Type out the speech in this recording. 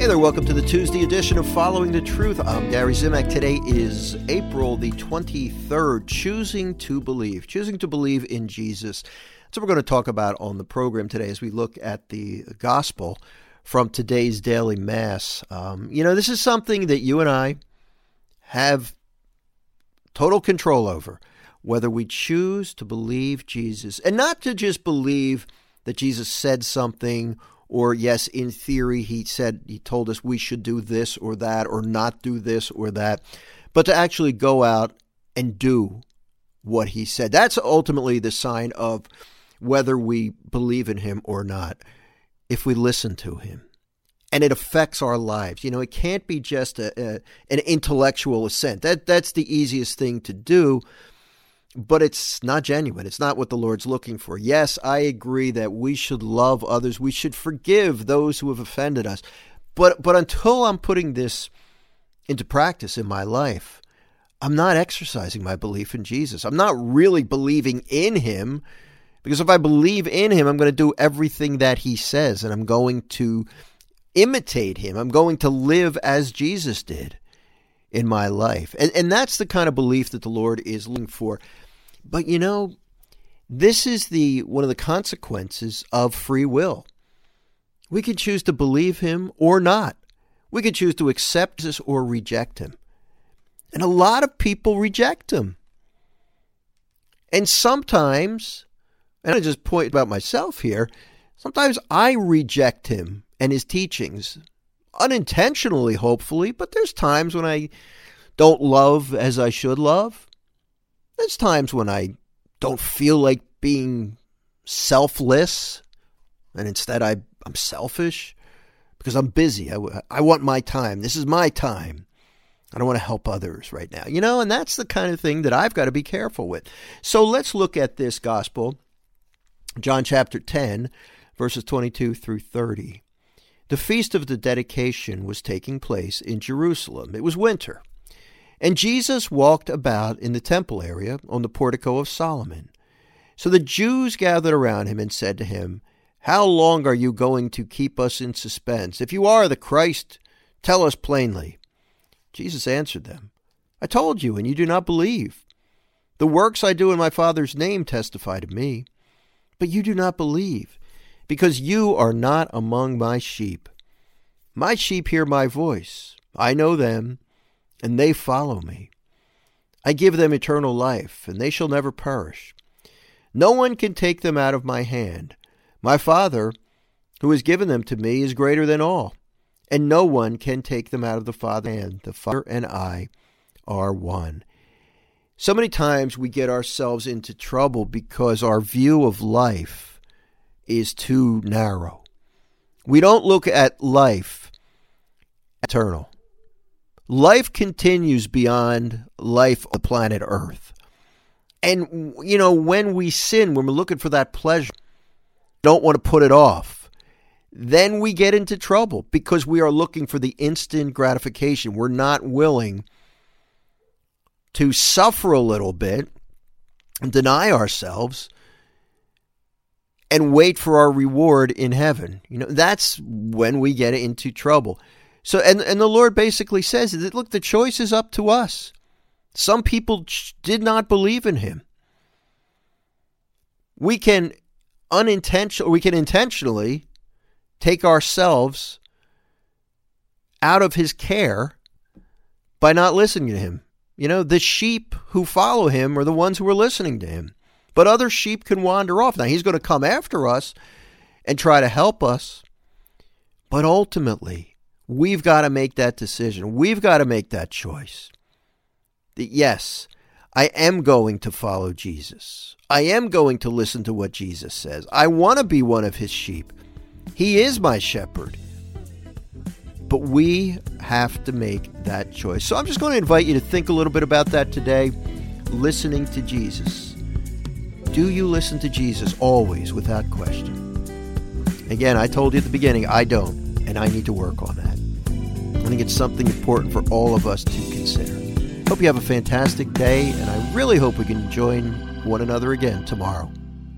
there, welcome to the Tuesday edition of Following the Truth. I'm Gary Zimak. Today is April the 23rd, Choosing to believe in Jesus. That's what we're going to talk about on the program today as we look at the gospel from today's daily mass. This is something that you and I have total control over, whether we choose to believe Jesus, and not to just believe that Jesus said something, or yes, in theory, he told us we should do this or that, or not do this or that, but to actually go out and do what he said. That's ultimately the sign of whether we believe in him or not, if we listen to him. And it affects our lives. It can't be just an intellectual assent. That's the easiest thing to do, but it's not genuine. It's not what the Lord's looking for. Yes, I agree that we should love others. We should forgive those who have offended us. But until I'm putting this into practice in my life, I'm not exercising my belief in Jesus. I'm not really believing in him, because if I believe in him, I'm going to do everything that he says, and I'm going to imitate him. I'm going to live as Jesus did in my life. And that's the kind of belief that the Lord is looking for. But this is one of the consequences of free will. We can choose to believe him or not. We can choose to accept this or reject him. And a lot of people reject him. And sometimes, and I just point about myself here, sometimes I reject him and his teachings, unintentionally, hopefully, but there's times when I don't love as I should love. There's times when I don't feel like being selfless, and instead I'm selfish because I'm busy. I want my time. This is my time. I don't want to help others right now. And that's the kind of thing that I've got to be careful with. So let's look at this gospel, John chapter 10, verses 22 through 30. The feast of the dedication was taking place in Jerusalem. It was winter. And Jesus walked about in the temple area on the portico of Solomon. So the Jews gathered around him and said to him, "How long are you going to keep us in suspense? If you are the Christ, tell us plainly." Jesus answered them, "I told you, and you do not believe. The works I do in my Father's name testify to me, but you do not believe, because you are not among my sheep. My sheep hear my voice. I know them, and they follow me. I give them eternal life, and they shall never perish. No one can take them out of my hand. My Father, who has given them to me, is greater than all, and no one can take them out of the Father's hand. The Father and I are one." So many times we get ourselves into trouble because our view of life is too narrow. We don't look at life eternal. Life continues beyond life on planet Earth. And, when we sin, when we're looking for that pleasure, don't want to put it off, then we get into trouble because we are looking for the instant gratification. We're not willing to suffer a little bit and deny ourselves and wait for our reward in heaven. That's when we get into trouble. So, and the Lord basically says that, look, the choice is up to us. Some people did not believe in him. We can intentionally take ourselves out of his care by not listening to him. The sheep who follow him are the ones who are listening to him. But other sheep can wander off. Now, he's going to come after us and try to help us. But ultimately, we've got to make that decision. We've got to make that choice. That yes, I am going to follow Jesus. I am going to listen to what Jesus says. I want to be one of his sheep. He is my shepherd. But we have to make that choice. So I'm just going to invite you to think a little bit about that today. Listening to Jesus. Do you listen to Jesus always without question? Again, I told you at the beginning, I don't, and I need to work on that. I think it's something important for all of us to consider. Hope you have a fantastic day, and I really hope we can join one another again tomorrow.